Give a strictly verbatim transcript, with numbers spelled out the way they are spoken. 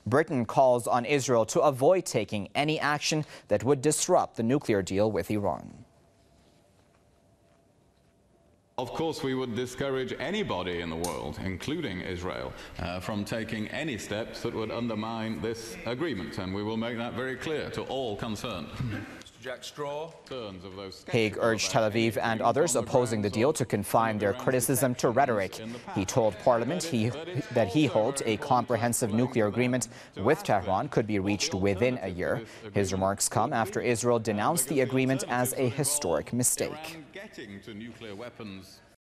Britain calls on Israel to avoid taking any action that would disrupt the nuclear deal with Iran. Of course, we would discourage anybody in the world, including Israel, uh, from taking any steps that would undermine this agreement, and we will make that very clear to all concerned. Jack Straw. Haig urged Tel Aviv and others opposing the deal to confine their criticism to rhetoric. He told Parliament he, that he hoped a comprehensive nuclear agreement with Tehran could be reached within a year. His remarks come after Israel denounced the agreement as a historic mistake. Getting to nuclear weapons